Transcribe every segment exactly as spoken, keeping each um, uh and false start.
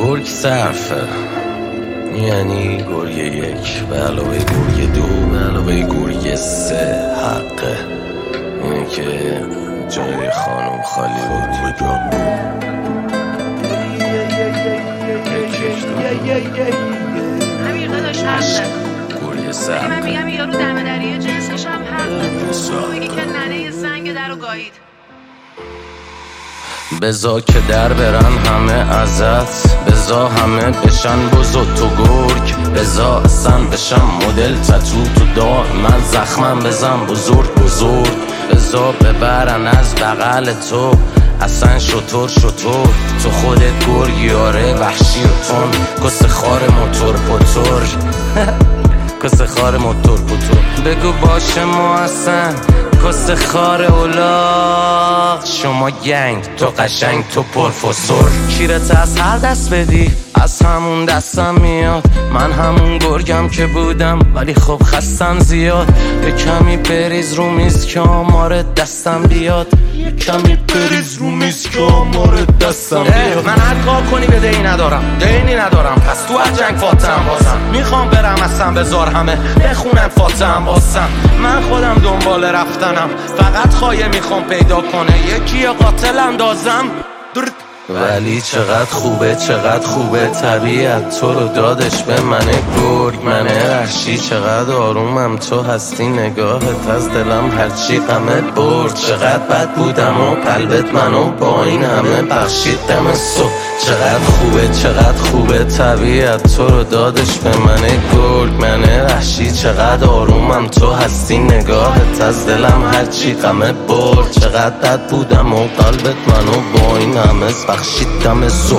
گرگ صرفه، یعنی گرگ یک به علاوه گرگ دو به علاوه گرگ سه حقه. اینه که جای خانم خالی بود بجا امیر داداش حقه. گرگ صرفه. من میگم یارو دم دریه جنسش هم حقه. تو میگی که ننه زنگ در رو گایید. بزا که در برن همه ازت، بزا همه بشن بزرگ تو گرگ، بزا اصلا بشن مدل تتو تو دار من زخمم بزن بزرگ بزرگ، بزا ببرن از بغل تو اصلا شطور شطور تو خودت گرگی آره وحشی و تون کس خار موتور پوتور کس خار موتور پوتور بگو باشه ما اصلا کس خار اولاغ شما گنگ تو قشنگ تو پرفسور کیرت از هر دست بدی از همون دستم میاد من همون گرگم که بودم ولی خب خستم زیاد یه کمی بریز رو میز که آمارت دستم بیاد یه کمی بریز رو میز که آمارت دستم بیاد من هر کار کنی به دینی ندارم دینی ندارم پس تو از جنگ فاتحم بازم میخوام برم اصلا بذار همه بخونن فاتحم بازم من خودم دنبال رفتنم فقط خواهی میخوام پیدا کنه یکی قاتل اندازم ولی چقدر خوبه چقدر خوبه طبیعت تو رو دادش به منه گرگ منه وحشی چقدر آرومم تو هستی نگاهت از دلم هرچی غمت برد چقدر بد بودم و قلبت منو با این همه بخشید دم صبح چقدر خوبه چقدر خوبه طبیعت تو رو دادش به منه گرگ منه وحشی چقدر آرومم تو هستی نگاهت از دلم هرچی غمت برد چقدر بد بودم و قلبت منو با این همه بخشیدم صبح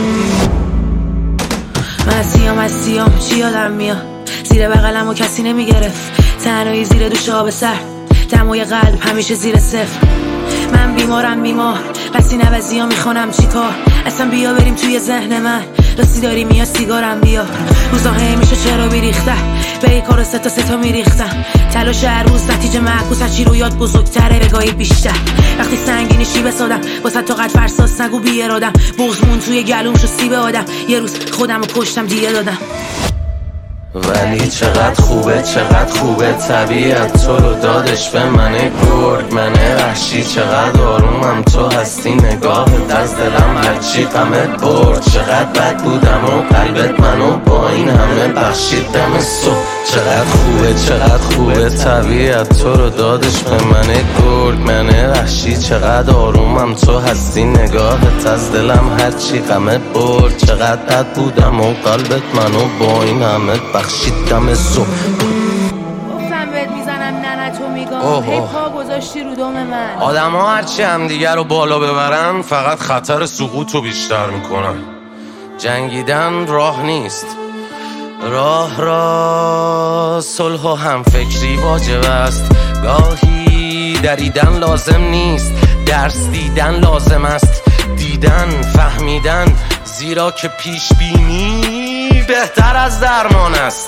من از سیام از سیام چی یادم میاد زیر بغلم و کسی نمیگرفت تنهایی زیر دوش آب سر دمای قلب همیشه زیر صفر من بیمارم بیمار پس این عوضی ها میخونم چی کار اصلا بیا بریم توی ذهن من راستی داری میاد سیگارم بیا روزا هی میشه چرا بیریخته به ای کارو ستا ستا میریختم تلاش هر روز نتیجه معکوس هرچی رو یاد بزرگتره بگاهی بیشتر وقتی سنگینی شی بسادم واسه تو قد فرساس نگو بی ارادم بغزمون توی گلوم شو سیب آدم یه روز خودم رو کشتم دیگه دادم ولی چقدر خوبه چقدر خوبه طبیعت تو رو دادش به منه گرگ منه وحشی چقدر آرومم تو هستی نگاهت از دلم هرچی غمت برد چقدر بد بودم و قلبت منو با این همه بخشید دم صبح چقدر خوبه چقدر خوبه طبیعت تو رو دادش به منه گرگ منه وحشی چقدر آرومم تو هستی نگاهت از دلم هرچی غمت برد چقدر بد بودم و قلبت منو با این همه بخشیدم صبح گفتم بهت میزنم نه تو میگم هی پا گذاشتی رو دم من آدم ها هرچی هم دیگر رو بالا ببرن فقط خطر سقوط رو بیشتر میکنن جنگیدن راه نیست راه را صلح و همفکری واجب است گاهی دریدن لازم نیست درس دیدن لازم است دیدن فهمیدن زیرا که پیش بینی بهتر از درمان است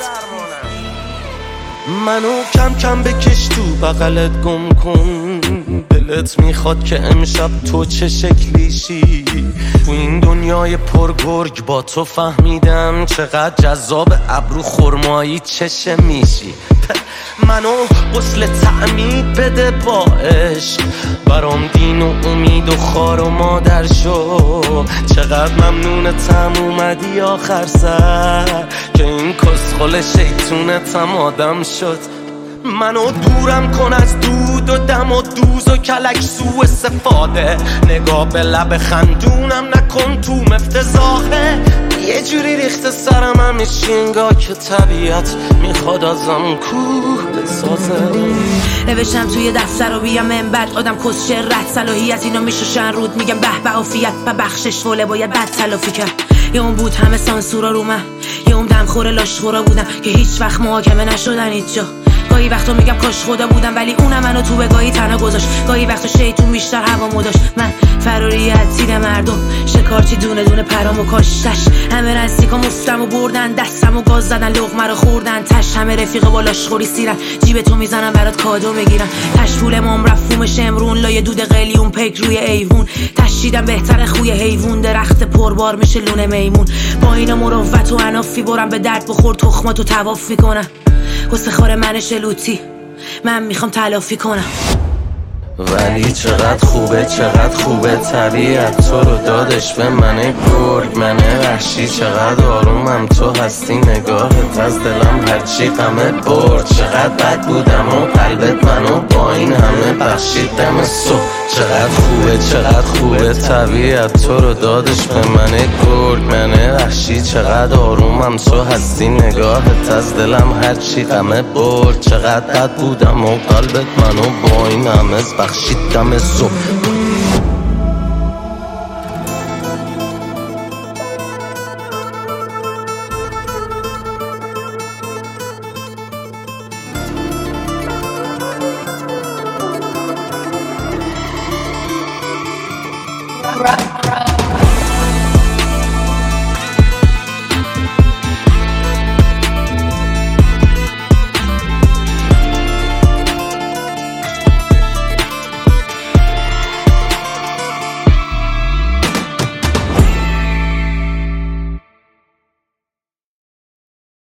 منو کم کم بکش تو بغلت گم کن دلت میخواد که امشب تو چه شکلیشی تو این دنیای پرگرگ با تو فهمیدم چقدر جذاب ابرو خرمایی چشه میشی منو غسل تعمید بده با عشق برام دین و امید و خار و مادر شو چقدر ممنونتم اومدی آخر سر که این کسخل شیطونتم آدم شد منو دورم کن از دود و دم و دوز و کلک سو استفاده نگاه به لب خندونم نکن تو مفتزاخه یه جوری ریخته سرم همیشه انگاه که طبیعت میخواد ازم کوه بسازه نوشتم توی دفتر و بیام من بعد آدم کسچه رد صلاحیت اینا میشوشن رود میگم به به عافیت و بخشش فوله باید بد تلافی کرد یه اون بود همه سانسورا رو من یه اون دمخور لاشخورا بودم که هیچ وقت محاکمه نشدن هیچ جا گاهی وقتا میگم کاش خدا بودم ولی اونم منو تو بگاهی تنها گذاشت. گاهی وقتا شیطون بیشتر هوامو داشت. من فراریت تیر مردم شکارچی دونه دونه پرامو کاشتش. همه نزدیکا مفتم و بردن دستم و گاز زدن لقمه رو خوردن تش. همه رفیق بالاش خوری سیرن جیب تو میزنن برات کادو میگیرن تش. پولم رفوم شمرون لای دود قلیون پک روی ایوون تشیدم بهتر خوی حیوون درخت پربار میشه لونه میمون. با اینا مروت و انافی برم به درد بخور تخماتو طواف میکنم. قصه خور من شلوتی من میخوام تلافی کنم. ولی چقدر خوبه چقدر خوبه طبیعت تو رو دادش به من گرگ. من وحشی چقدر آرومم تو هستی نگاهت از دلم هرچی غمه برد. چقدر بد بودم و قلبت منو با این همه بخشید دم صبح. چقدر خوبه چقدر خوبه طبیعت تو رو دادش به من گرگ. من وحشی چقدر آرومم تو هستی نگاهت از دلم هرچی غمه برد. چقدر بد بودم و قلبت منو با این همه بخشید دم صبح. Right.